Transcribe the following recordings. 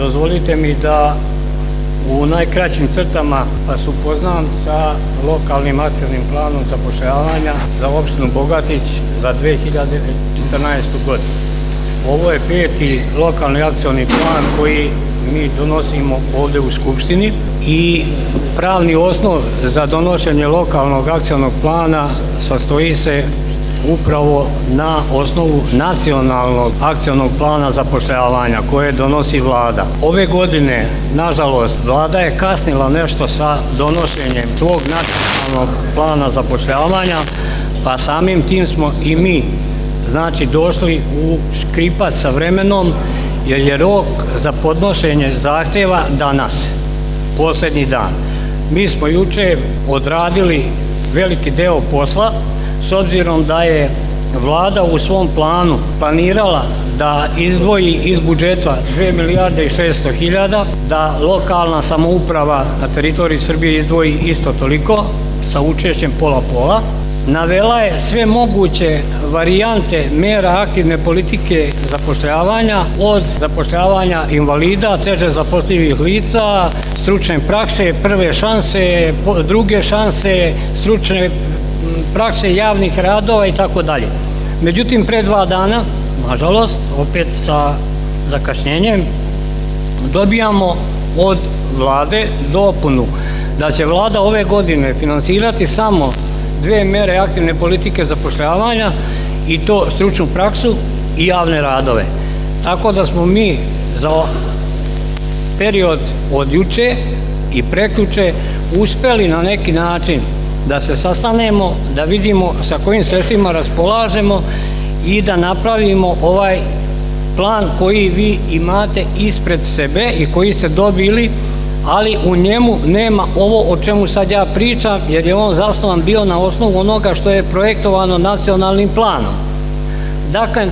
Dozvolite mi da u najkraćim crtama vas upoznam sa lokalnim akcionim planom zapošljavanja za opštinu Bogatić za 2014. godinu. Ovo je 5. lokalni akcioni plan koji mi donosimo ovdje u Skupštini i pravni osnov za donošenje lokalnog akcionog plana sastoji se upravo na osnovu nacionalnog akcionog plana zapošljavanja koje donosi Vlada. Ove godine, nažalost, Vlada je kasnila nešto sa donošenjem svog nacionalnog plana zapošljavanja, pa samim tim smo i mi došli u škripac sa vremenom, jer je rok za podnošenje zahtjeva danas, posljednji dan. Mi smo juče odradili veliki deo posla, s obzirom da je Vlada u svom planu planirala da izdvoji iz budžeta 2 milijarde i 600 hiljada, da lokalna samouprava na teritoriji Srbije izdvoji isto toliko, sa učešćem pola-pola. Navela je sve moguće varijante mera aktivne politike zapošljavanja, od zapošljavanja invalida, teže zapošljivih lica, stručne prakse, prve šanse, druge šanse, stručne prakse javnih radova i tako dalje. Međutim, pre 2 dana, nažalost, opet sa zakašnjenjem, dobijamo od Vlade dopunu da će Vlada ove godine finansirati samo 2 mere aktivne politike zapošljavanja, i to stručnu praksu i javne radove. Tako da smo mi za period od juče i prekjuče uspeli na neki način da se sastanemo, da vidimo sa kojim sredstvima raspolažemo i da napravimo ovaj plan koji vi imate ispred sebe i koji ste dobili, ali u njemu nema ovo o čemu sad ja pričam, jer je on zasnovan bio na osnovu onoga što je projektovano nacionalnim planom. Dakle,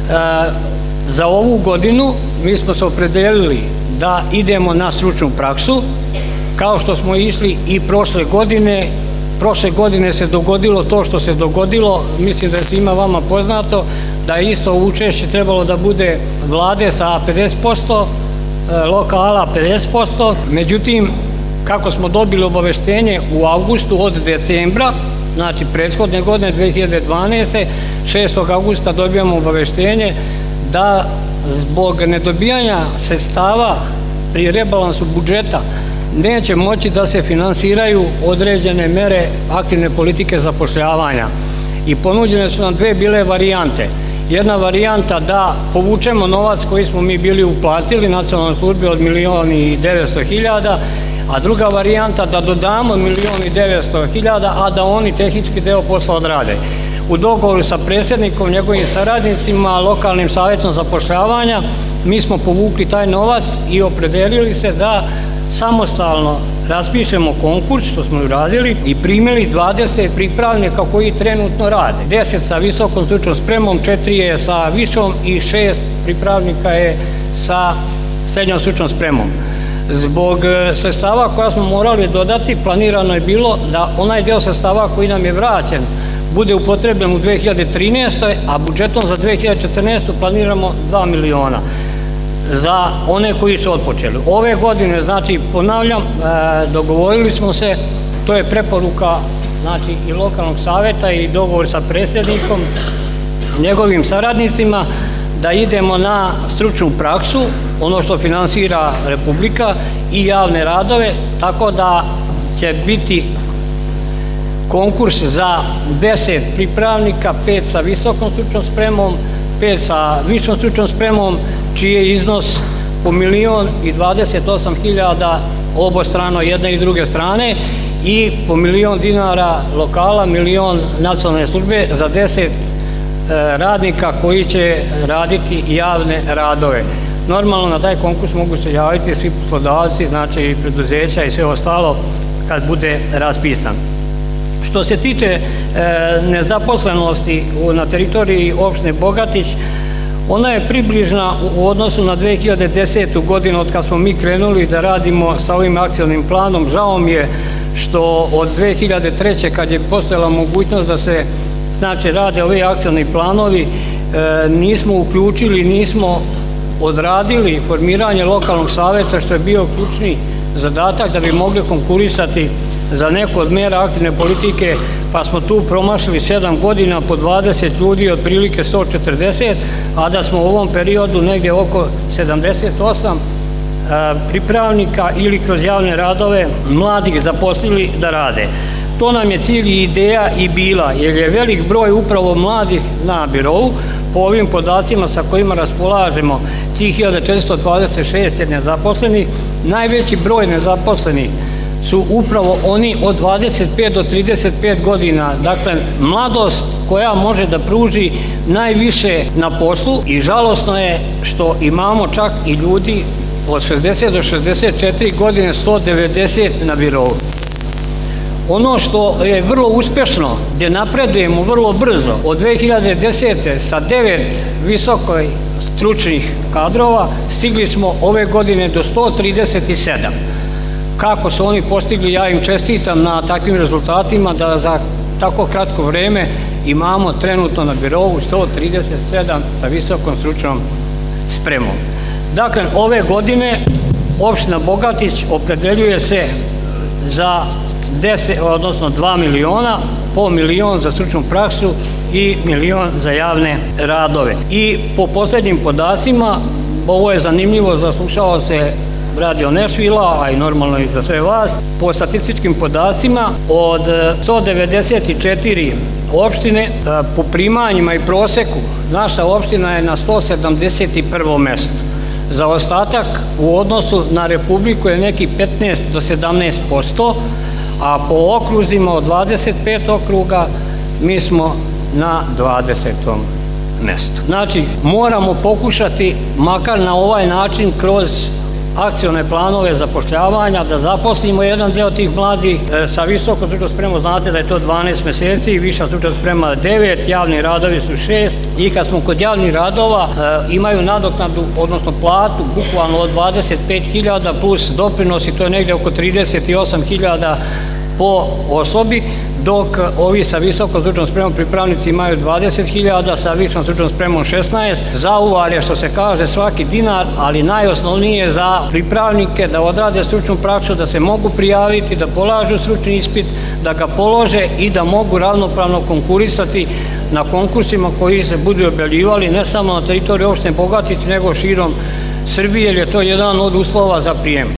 za ovu godinu mi smo se opredelili da idemo na stručnu praksu, kao što smo išli i prošle godine. Prošle godine se dogodilo to što se dogodilo, mislim da je svima vama poznato, da je isto učešće trebalo da bude Vlade sa 50%, lokala 50%, međutim, kako smo dobili obaveštenje u avgustu od decembra, znači prethodne godine 2012. 6. augusta dobijamo obaveštenje da zbog nedobijanja sredstava pri rebalansu budžeta neće moći da se finansiraju određene mere aktivne politike zapošljavanja. I ponuđene su nam 2 bile varijante. Jedna varijanta da povučemo novac koji smo mi bili uplatili nacionalnoj službi od 1.900.000, a druga varijanta da dodamo 1.900.000, a da oni tehnički deo posla odrade. U dogovoru sa predsjednikom, njegovim saradnicima, lokalnim savjetom zapošljavanja, mi smo povukli taj novac i opredelili se da samostalno raspišemo konkurs, što smo uradili, i primili 20 pripravnika koji trenutno rade. 10 sa visokom stručnom spremom, 4 je sa višom i 6 pripravnika je sa srednjom stručnom spremom. Zbog sredstava koja smo morali dodati, planirano je bilo da onaj deo sredstava koji nam je vraćen bude upotrebljen u 2013. a budžetom za 2014. planiramo 2 miliona za one koji su otpočeli. Ove godine, znači, ponavljam, dogovorili smo se, to je preporuka, znači, i lokalnog savjeta i dogovor sa predsjednikom, njegovim saradnicima, da idemo na stručnu praksu, ono što finansira Republika, i javne radove, tako da će biti konkurs za 10 pripravnika, 5 sa visokom stručnom spremom, 5 sa višom stručnom spremom, čiji je iznos po 1.028.000 obostrano jedne i druge strane, i po 1.000.000 dinara lokala, 1.000.000 nacionalne službe za 10 radnika koji će raditi javne radove. Normalno, na taj konkurs mogu se javiti svi poslodavci, znači i preduzeća i sve ostalo, kad bude raspisan. Što se tiče nezaposlenosti na teritoriji opštine Bogatić, ona je približna u odnosu na 2010. godinu, od kad smo mi krenuli da radimo sa ovim akcionim planom. Žao mi je što od 2003. kad je postojala mogućnost da se rade ovi akcioni planovi, nismo uključili, nismo odradili formiranje lokalnog saveta, što je bio ključni zadatak da bi mogli konkurisati za neku od mera aktivne politike, pa smo tu promašili 7 godina po 20 ljudi, otprilike 140, a da smo u ovom periodu negdje oko 78 pripravnika ili kroz javne radove mladih zaposlili da rade. To nam je cilj i ideja i bila, jer je velik broj upravo mladih na birou. Po ovim podacima sa kojima raspolažemo, 3426 je nezaposlenih. Najveći broj nezaposlenih su upravo oni od 25 do 35 godina, dakle mladost koja može da pruži najviše na poslu, i žalosno je što imamo čak i ljudi od 60 do 64 godine 190 na birou. Ono što je vrlo uspešno, gdje napredujemo vrlo brzo, od 2010. sa 9 visoko stručnih kadrova stigli smo ove godine do 137. Kako su oni postigli, ja im čestitam na takvim rezultatima, da za tako kratko vreme imamo trenutno na birou 137 sa visokom stručnom spremom. Dakle, ove godine opština Bogatić opredeljuje se za 2 miliona, po milion za stručnu praksu i milion za javne radove. I po poslednjim podacima, ovo je zanimljivo, zaslušao se Radio Nešvila, a i normalno i za sve vas, po statističkim podacima od 194 opštine, po primanjima i proseku, naša opština je na 171. mestu. Zaostatak u odnosu na Republiku je neki 15 do 17%, a po okruzima od 25 okruga mi smo na 20. mestu. Znači, moramo pokušati, makar na ovaj način, kroz akcione planove zapošljavanja, da zaposlimo jedan deo tih mladih sa visokom stručnom spremom. Znate da je to 12 meseci, viša stručna sprema 9, javni radovi su 6, i kad smo kod javnih radova, imaju nadoknadu, odnosno platu, bukvalno od 25.000 plus doprinosi, to je negde oko 38.000 po osobi, dok ovi sa visokom stručnom spremom pripravnici imaju 20.000, sa višom stručnom spremom 16. Zauvar je, što se kaže, svaki dinar, ali najosnovnije za pripravnike da odrade stručnu praksu, da se mogu prijaviti, da polažu stručni ispit, da ga polože i da mogu ravnopravno konkurisati na konkursima koji se budu objavljivali ne samo na teritoriji opštine Bogatić, nego širom Srbije, jer je to jedan od uslova za prijem.